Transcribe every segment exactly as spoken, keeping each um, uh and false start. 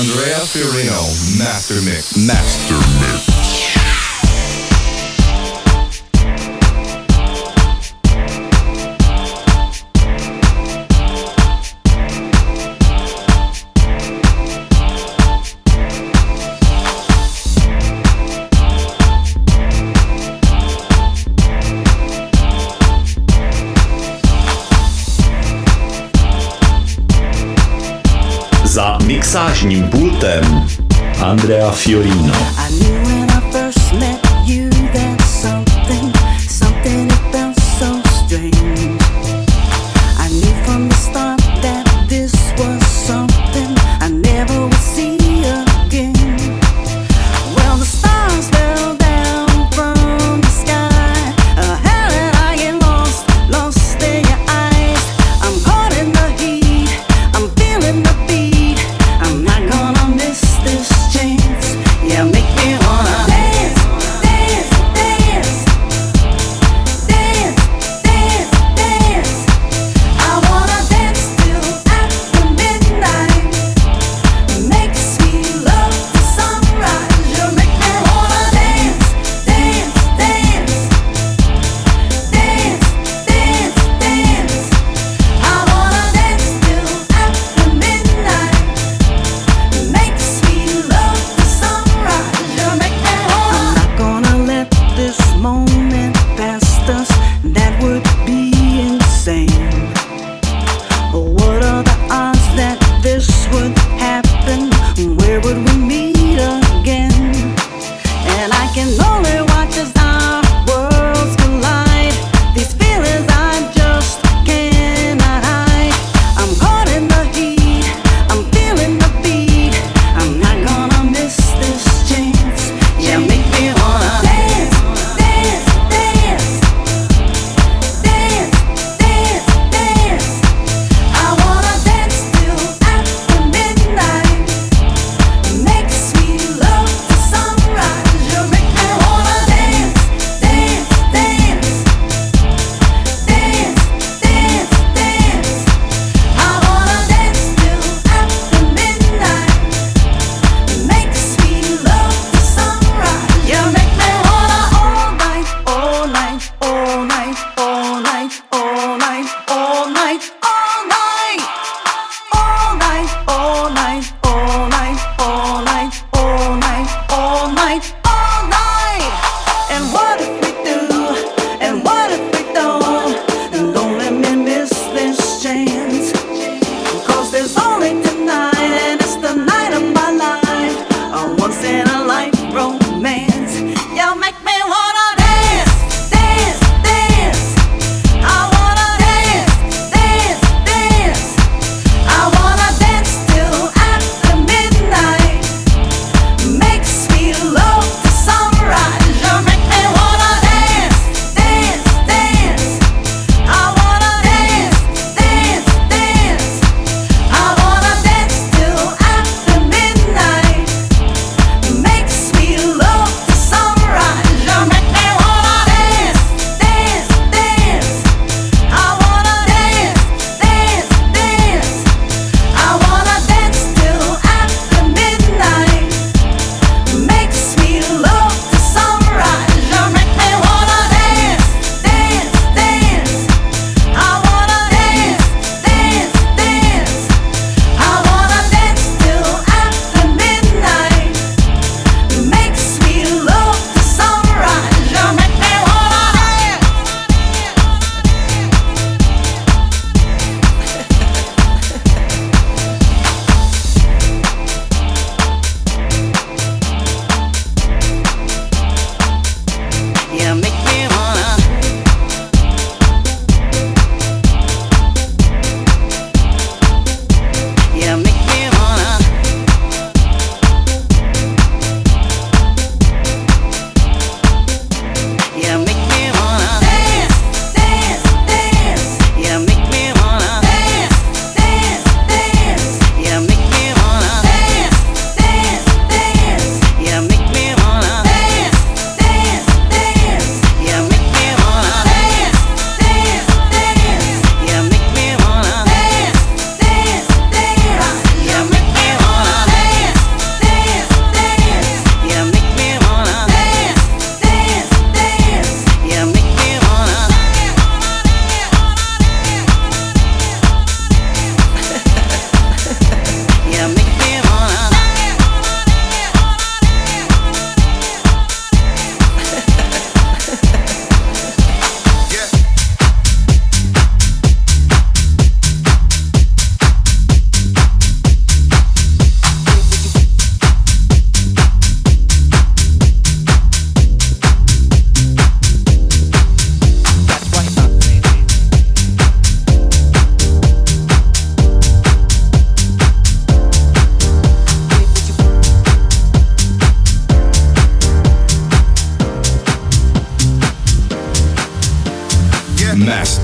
Andrea Fiorino, Master Mix. Master Mix. Za mixážním pultem Andrea Fiorino. Yeah, make me want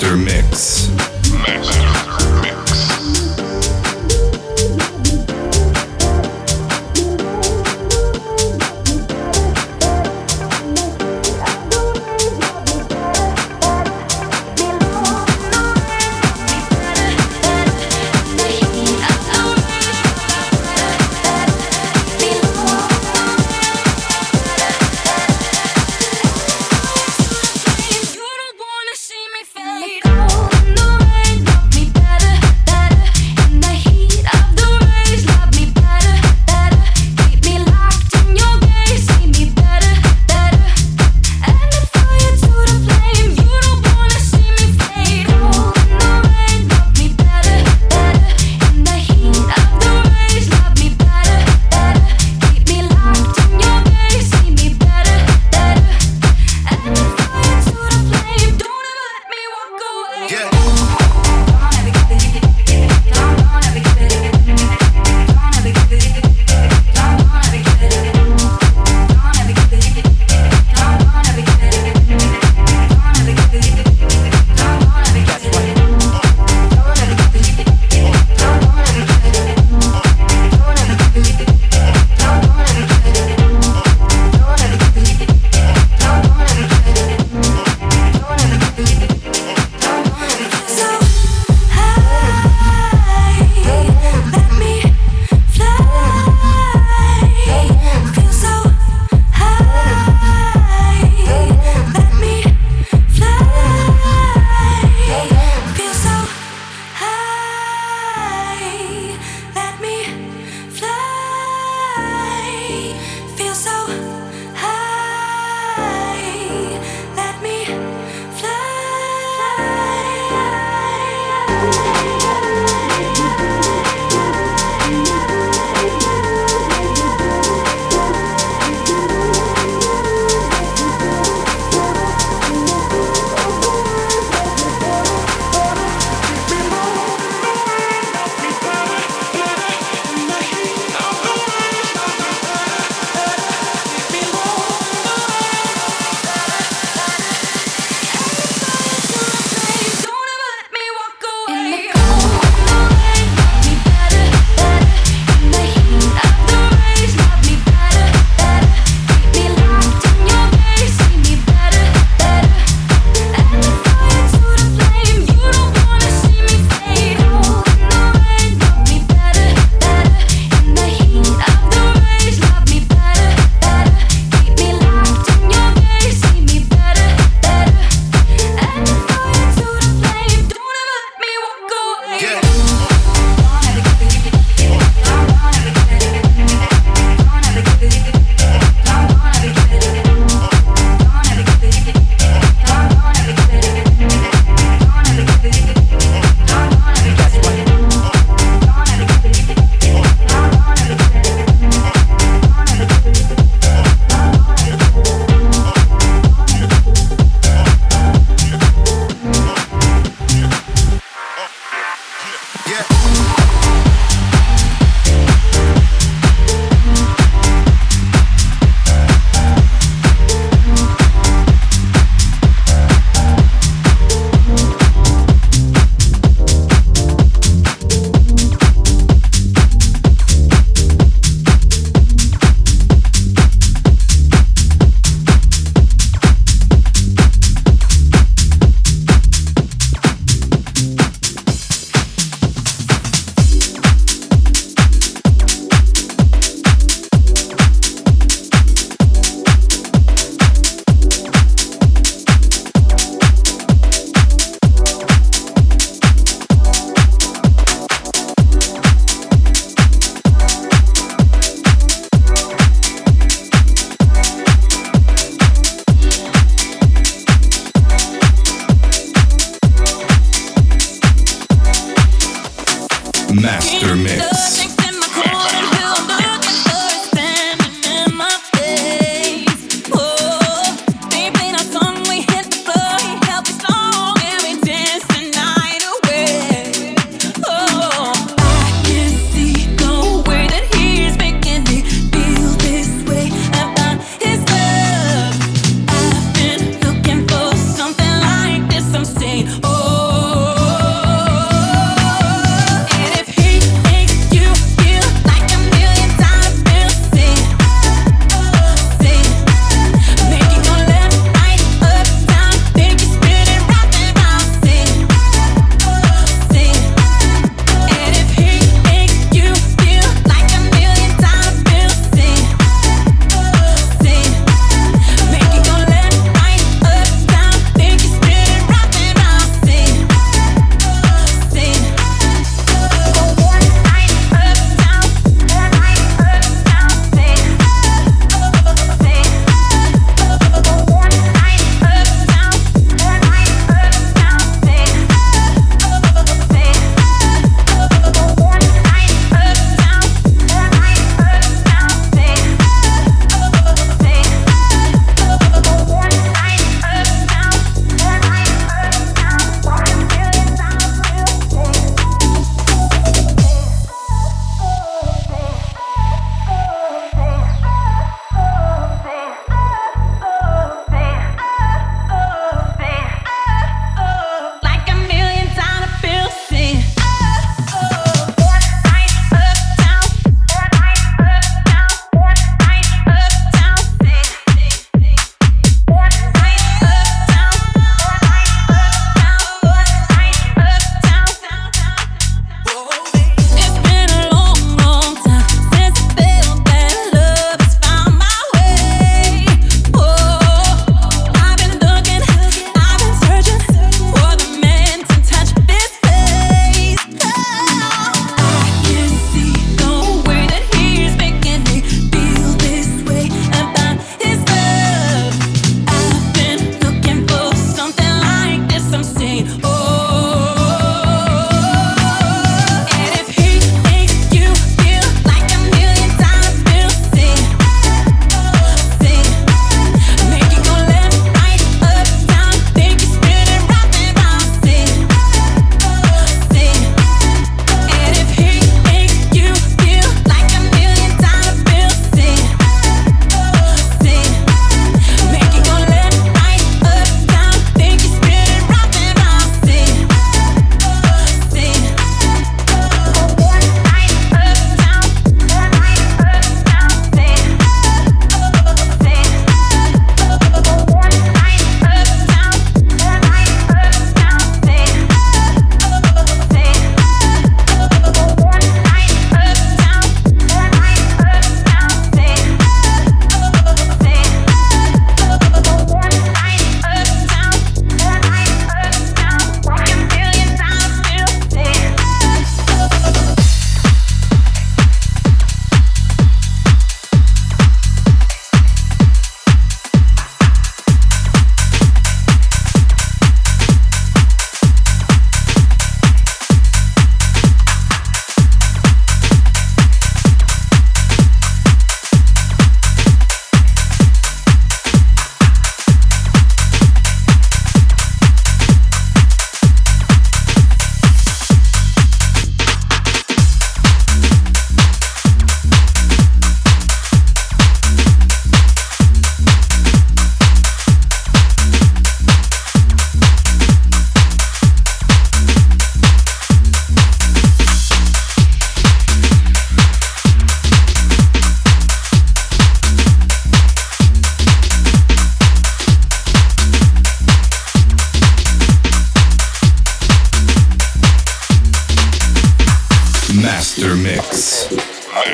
Master Mix. Master Mix. You don't wanna see me fade.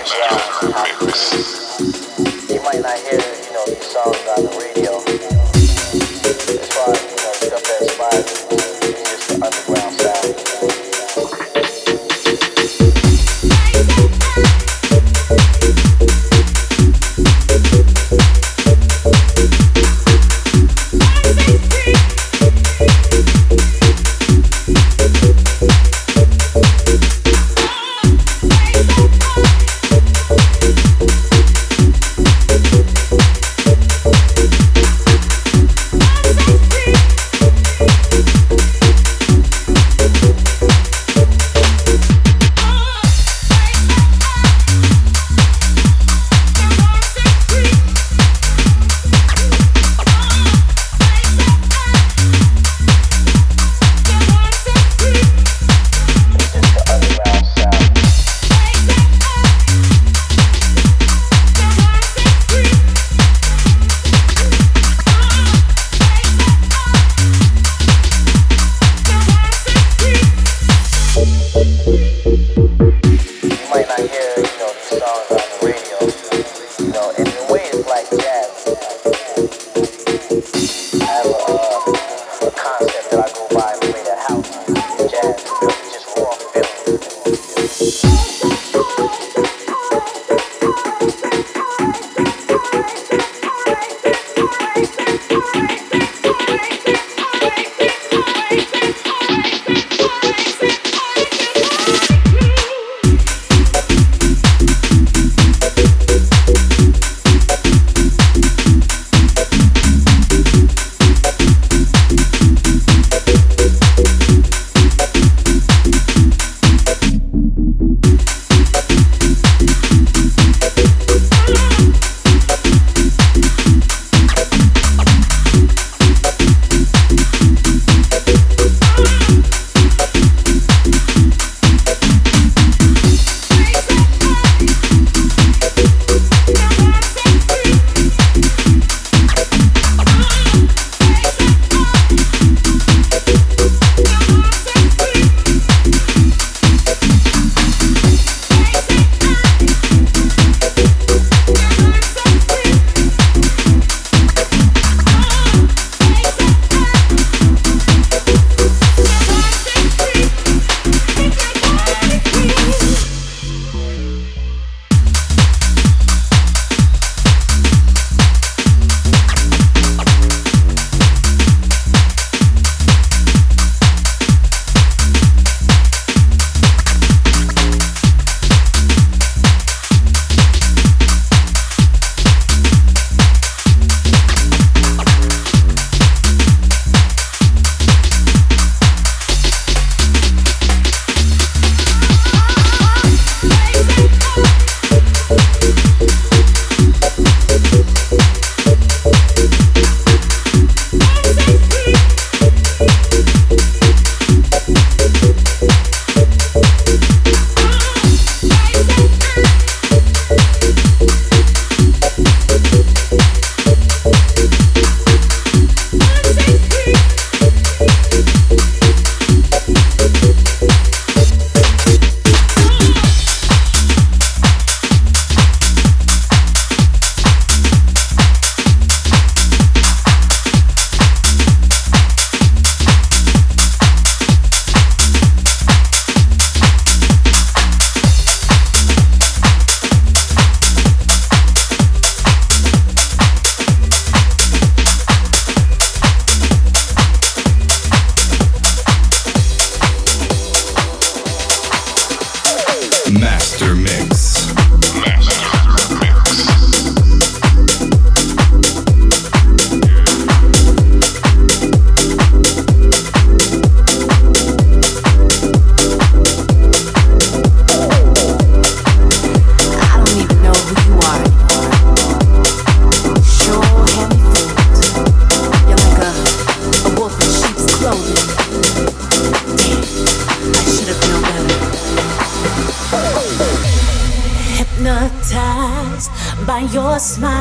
hypnotized by your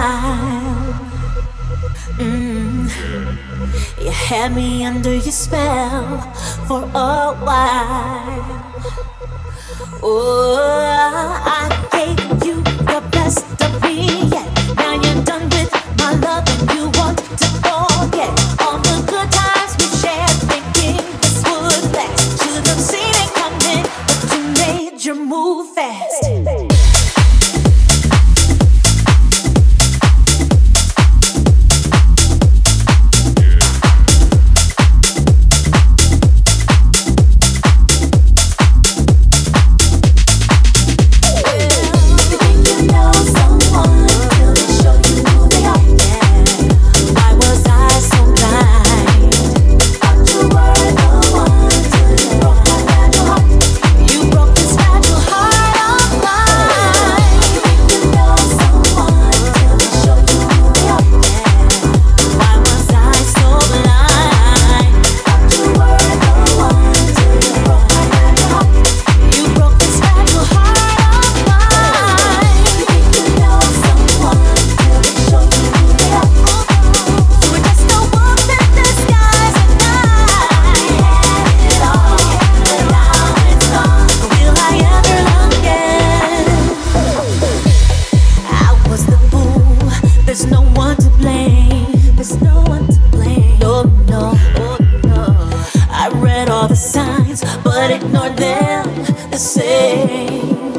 smile. Mm. You had me under your spell for a while. Oh, I gave you more than the same.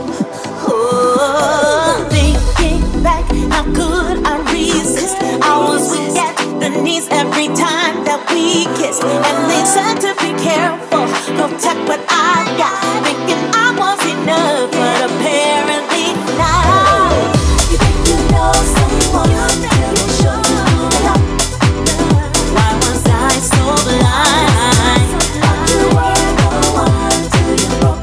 Oh, thinking back, how could I resist? I was weak at the knees every time that we kissed, and they said to be careful, protect what I got, thinking I was enough, but apparently not. You think you know someone, you think you should. Why was I so blind? You were the one till you broke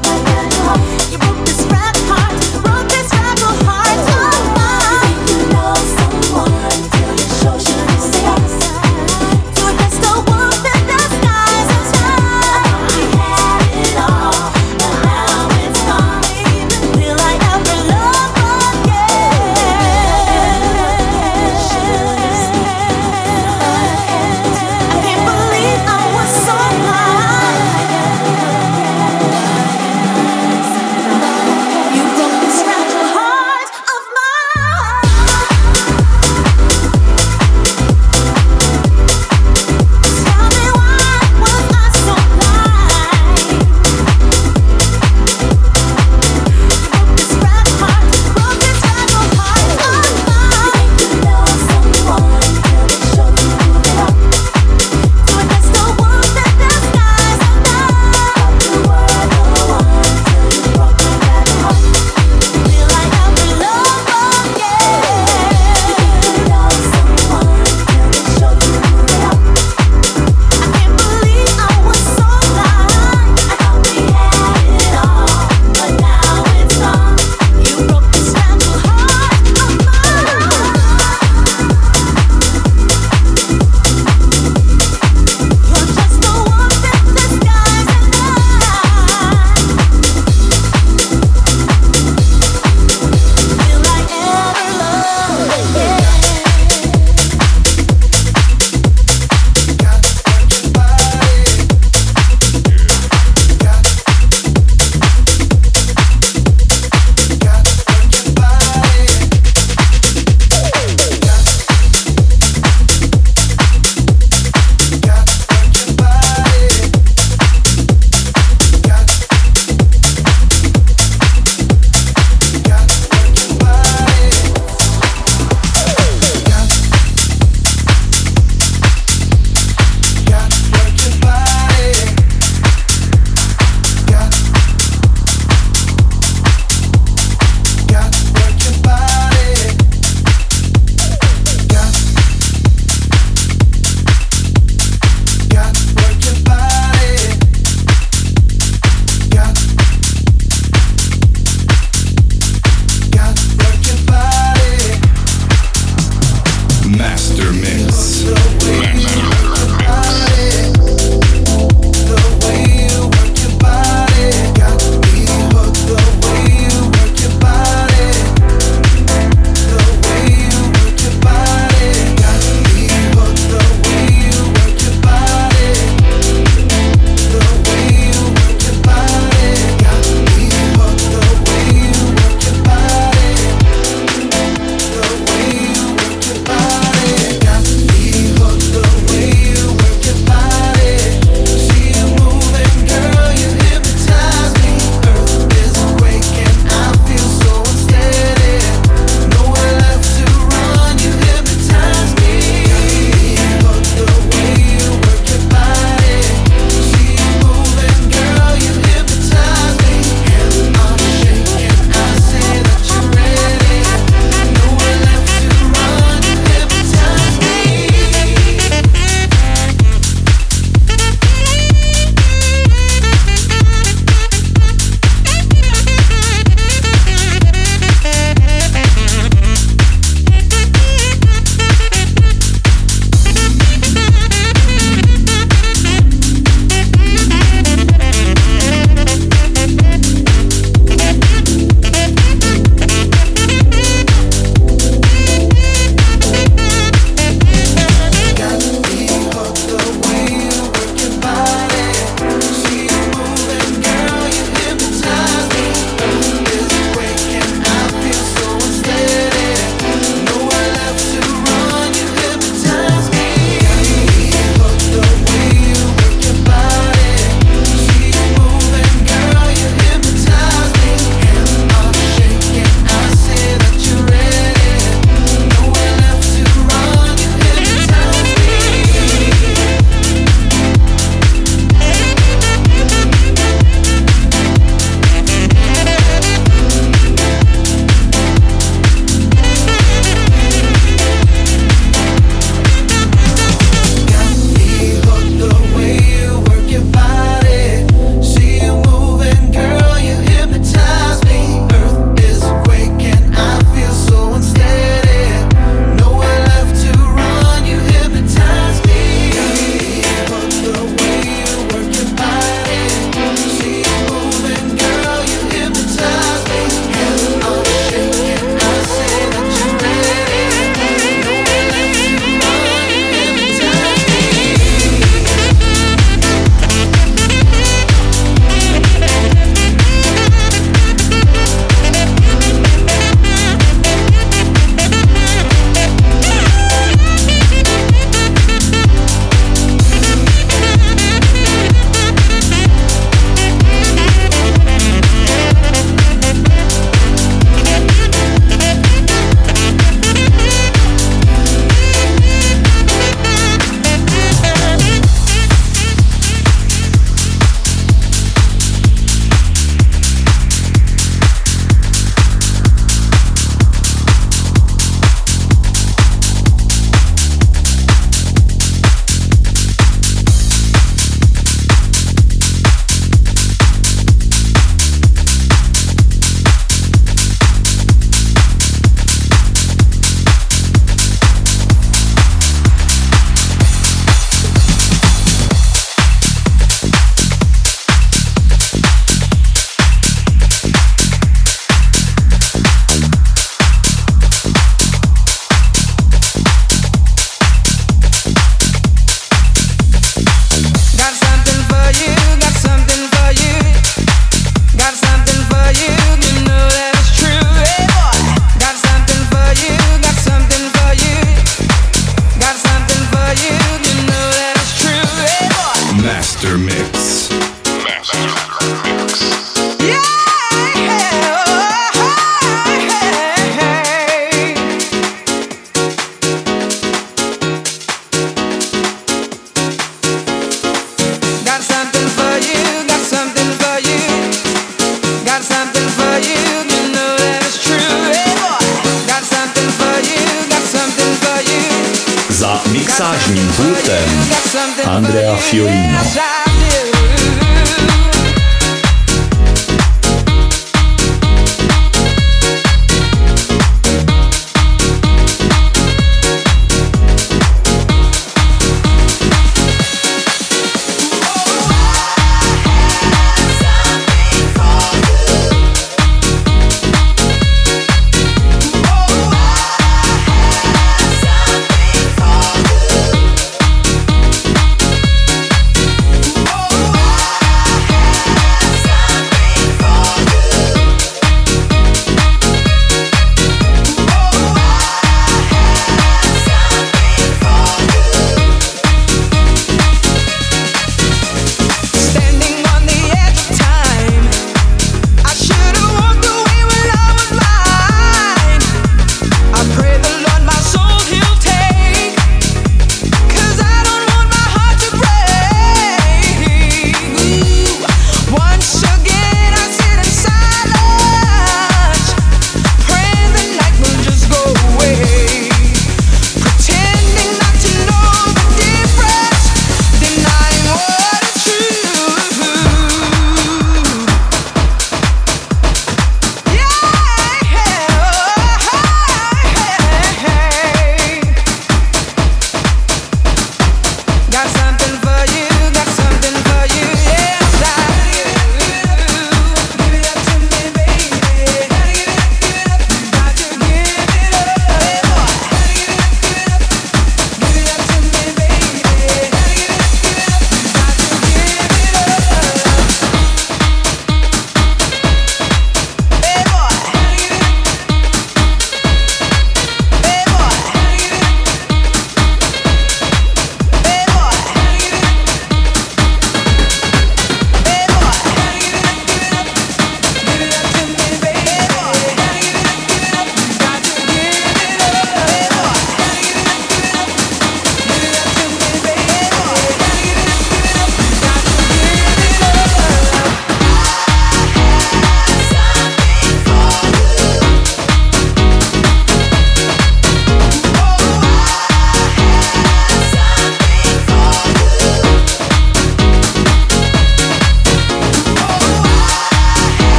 Za mixážním pultem Andrea Fiorino. Oh,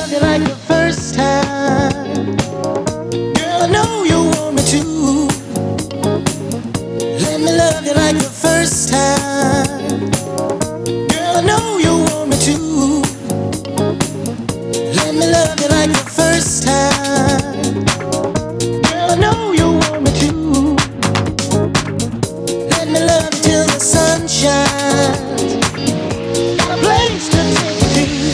love you like the first time. Girl, I know you want me to. Let me love you like the first time. Girl, I know you want me to. Let me love you like the first time. Girl, I know you want me to. Let me love you till the sun shines. Got a place to take you to.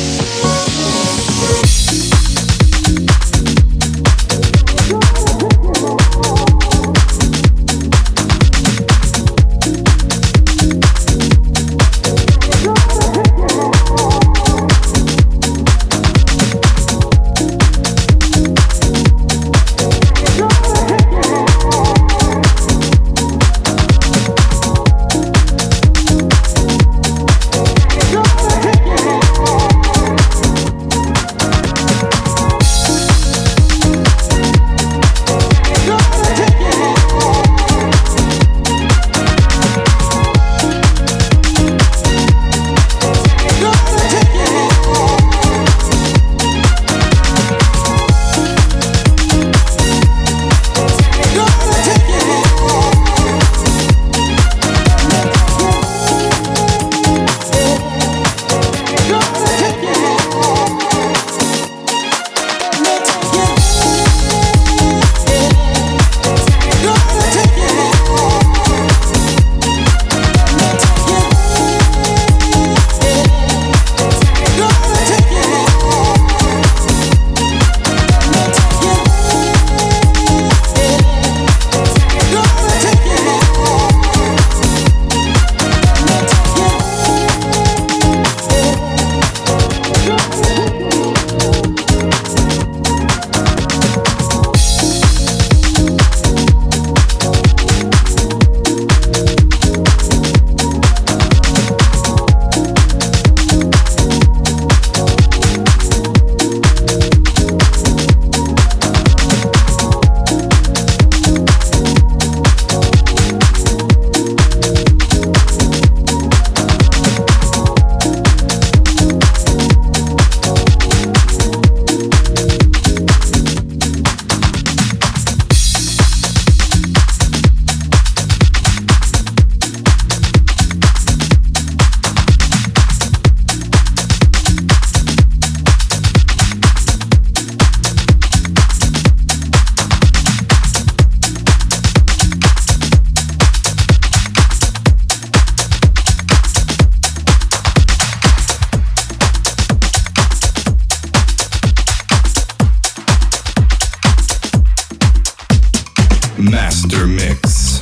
Master Mix.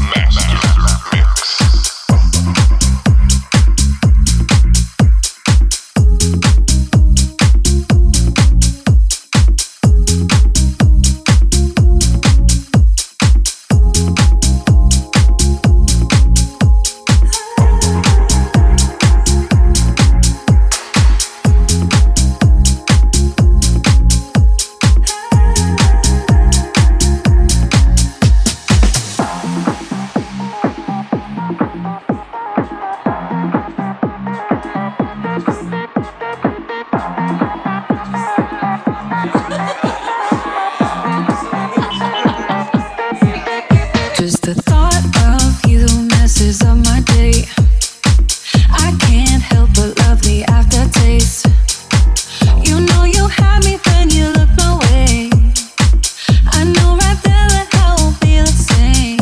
Just the thought of you messes up my day. I can't help but love the aftertaste. You know you had me when you looked my way. I know right there that I won't be the same.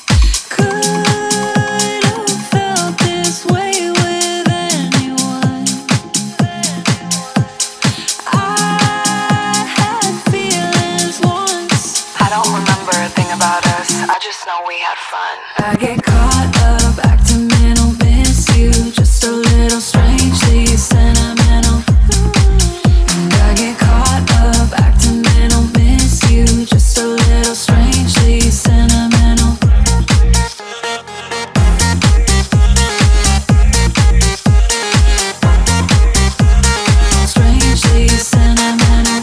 Could have felt this way with anyone. I had feelings once. I don't remember a thing about us. I just know we had fun. I get caught up, acting mental, miss you. Just a little strangely sentimental. And I get caught up, acting mental, miss you. Just a little strangely sentimental. Strangely sentimental.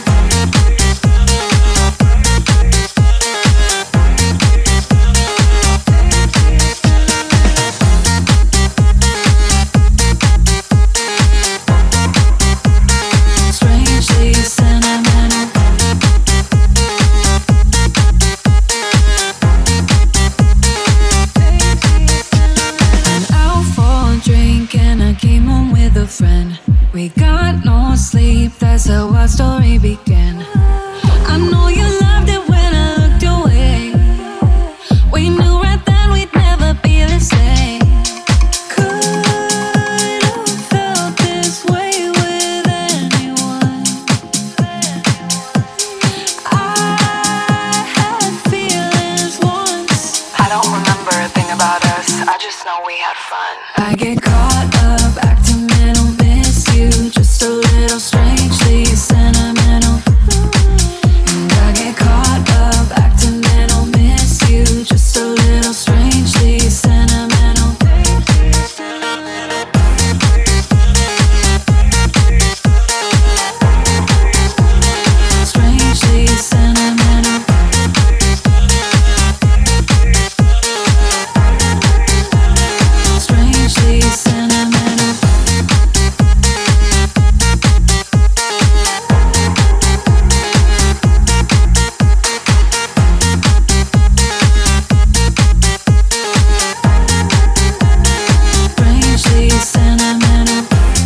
our story began. I know you loved it when I looked your way. We knew right then we'd never be the same. Could have felt this way with anyone. I had feelings once. I don't remember a thing about us, I just know we had fun. I get caught up acting mental, miss you just a little strangely sentimental. And I get caught up acting mental, miss you just a little strangely sentimental. Strangely sentimental. Strangely sentimental. Strangely sentimental.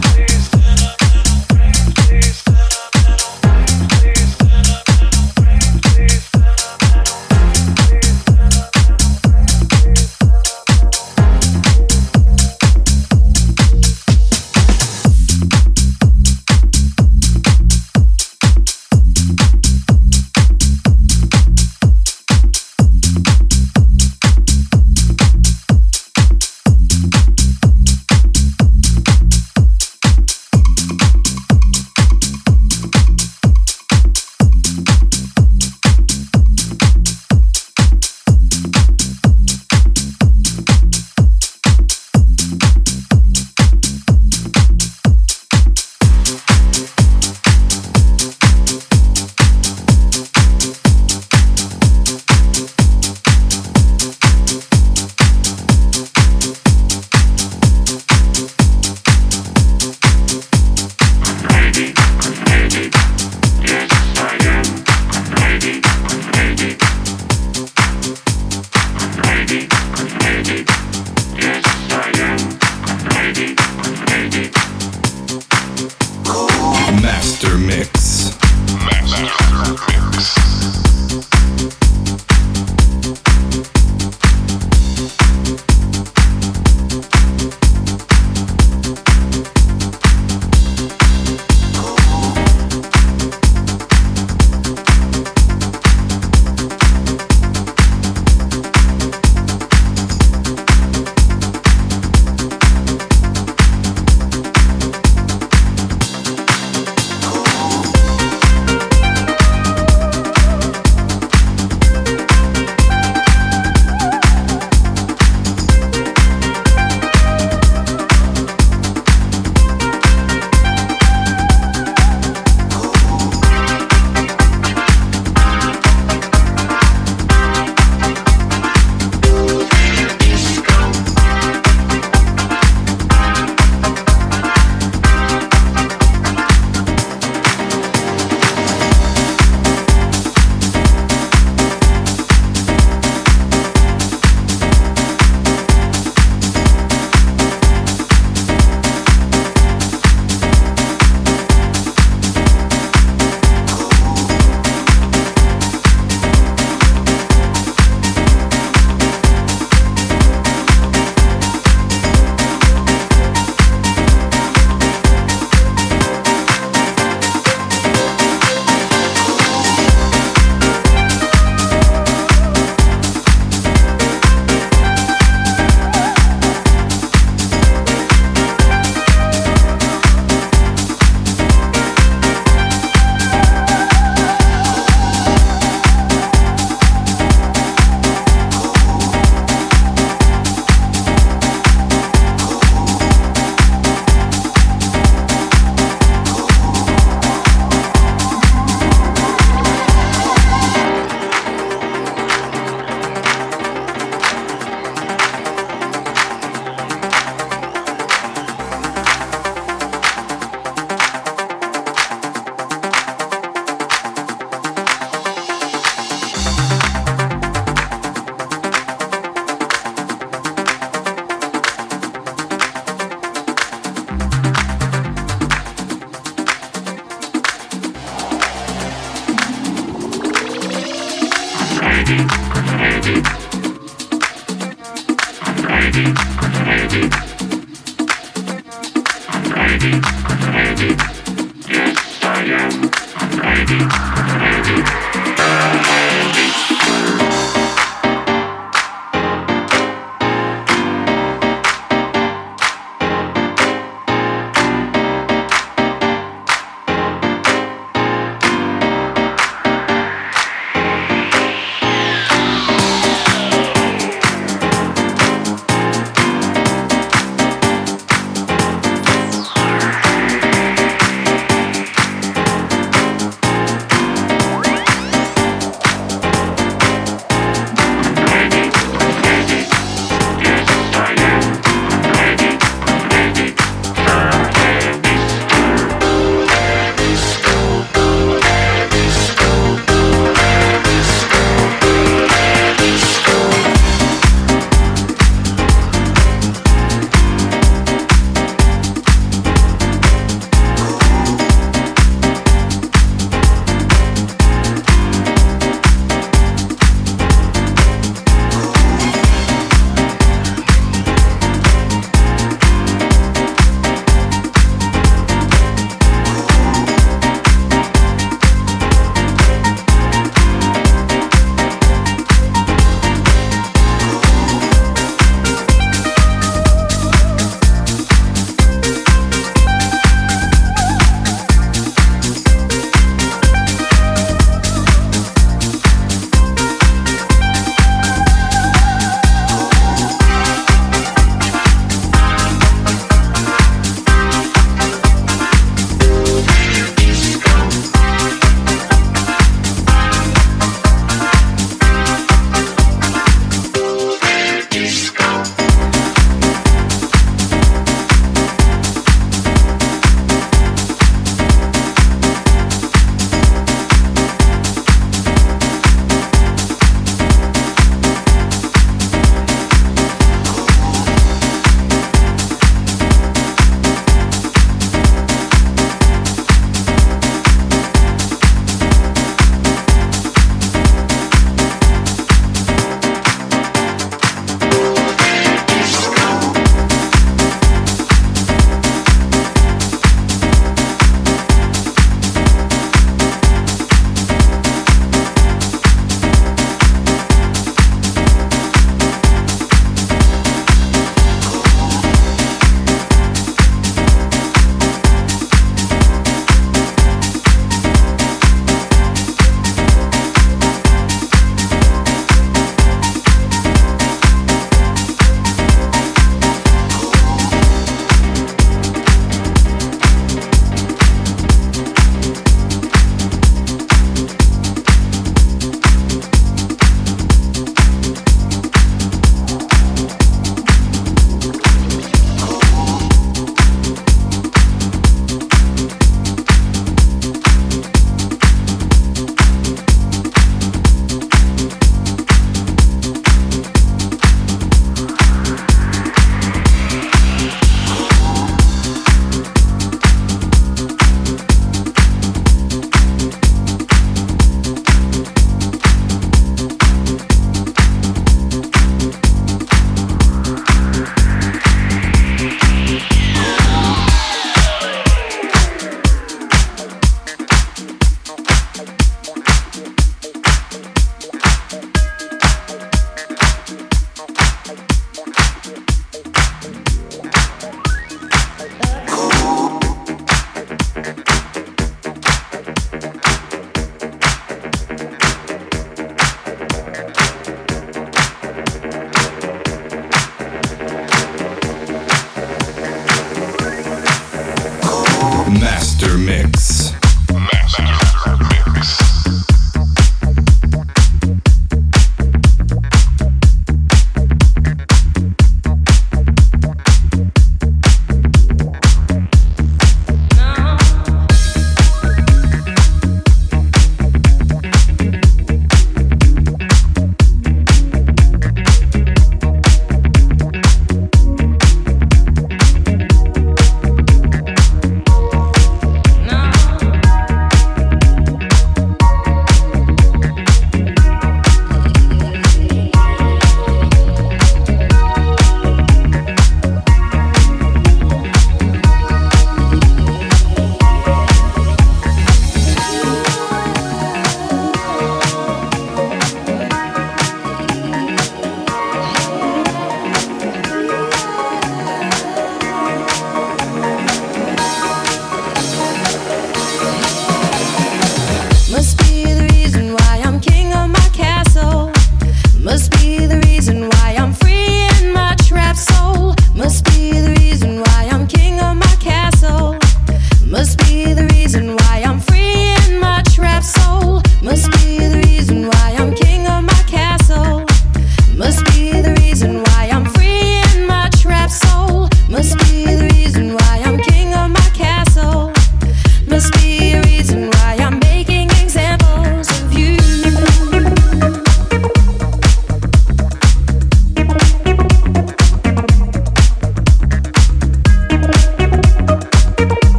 Master Mix. Master Mix. Cool.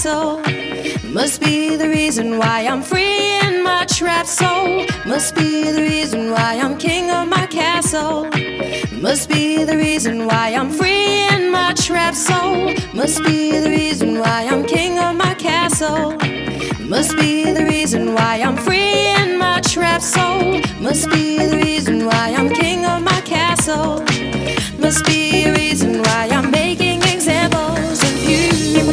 castle. Must be the reason why I'm free in my trapped soul. Must be the reason why I'm king of my castle. Must be the reason why I'm free in my trapped soul. Must be the reason why I'm king of my castle. Must be the reason why I'm free in my trapped soul. Must be the reason why I'm king of my castle. Must be a reason why I'm making examples of you.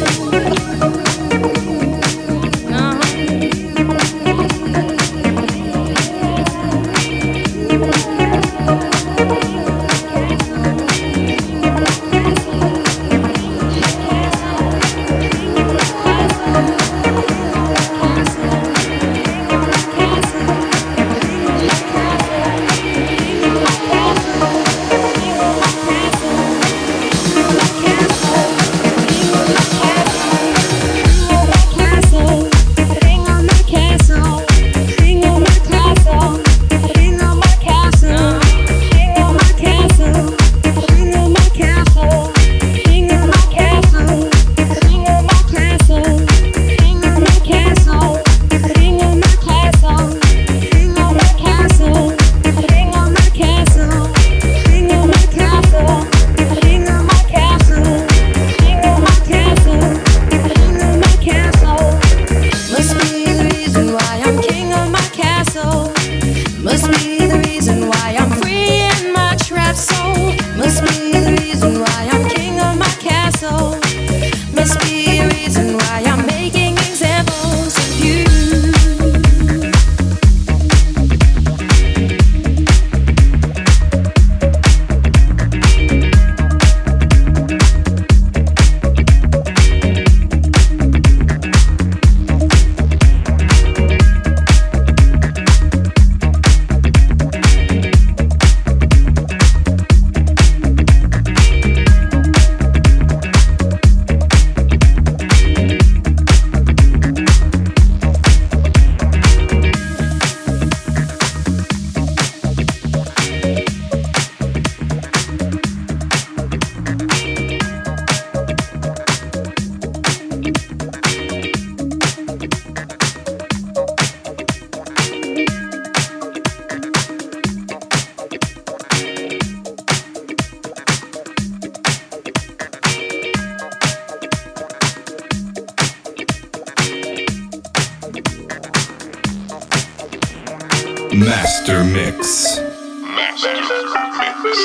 Master Mix. Master Mix.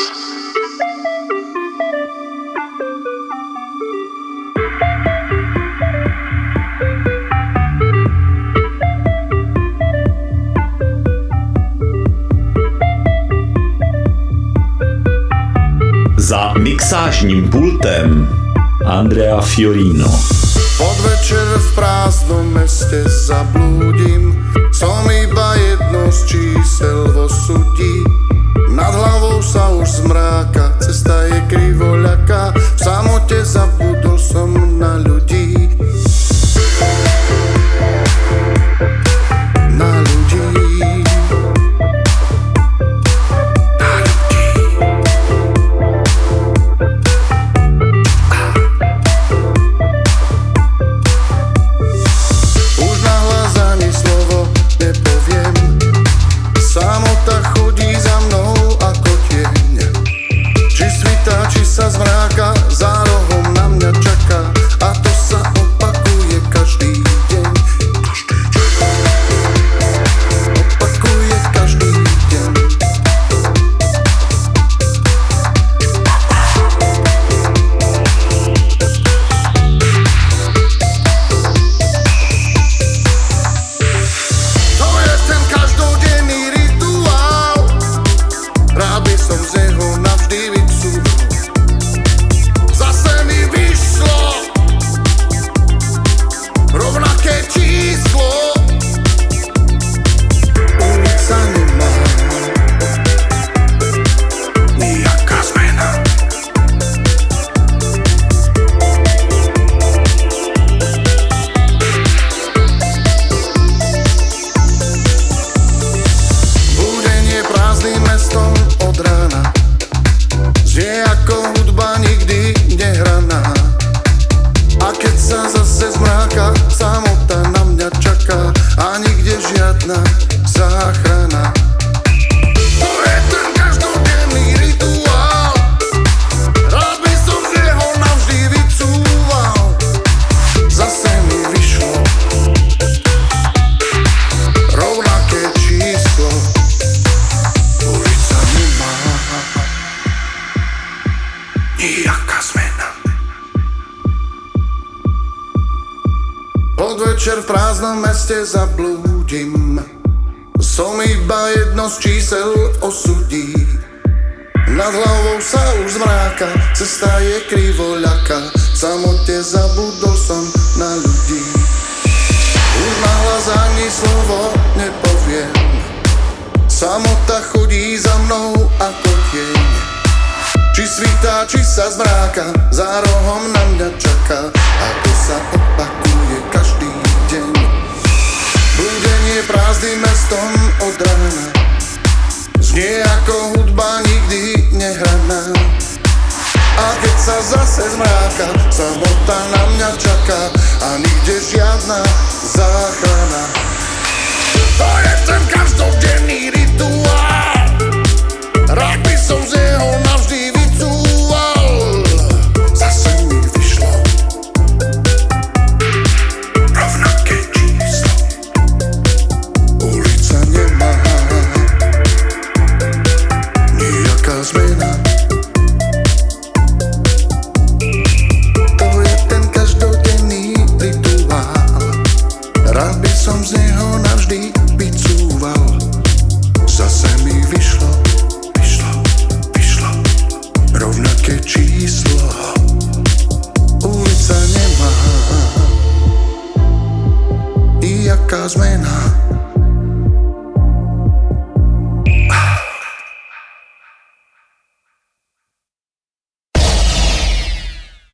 Za mixážním pultem Andrea Fiorino. Podvečer v prázdnom meste zablúdim, som iba jedno z čísel vo súdi. Nad hlavou sa už zmráka, cesta je krivoľaká, v samote zabudol som na ľudí. Na ľudí. Zvráka za rohom na mňa čaká a to sa opakuje každý deň. Opakuje každý deň. To je ten každodenný rituál, rád by som z neho navždy vycúval. Zase mi vyšlo rovnaké číslo. Ulica nemá nejaká zmena. Budenie prázdnym mestom od rána znie ako hudba nikdy nehraná. A keď sa zase zmráka, žiadna záchrana. To je ten každodenný rituál, rád by som z neho navždy vycúval. Zase mi vyšlo rovnaké číslo. Ulica nemá nijaká zmena. Podvečer v prázdnom meste zablúdim, som iba jedno z čísel v osudí. Nad hlavou sa už zmráka, cesta je krivoľaká, v samote zabudol som na ľudí. Už nahlas ani slovo nepoviem, samota chodí za mnou ako tieň. Či svitá, či sa zmráka, za rohom na mňa čaká, a to sa opakuje každý deň. Blúdenie prázdnym mestom od rána znie ako hudba nikdy nehraná. A keď sa zase zmráka, samota na mňa čaká a nikde žiadna záchrana. To je ten každodenný rituál, rád by som z jeho navždy vycúval. Zase mi vyšlo rovnaké číslo. Ulica nemá nijaká zmena.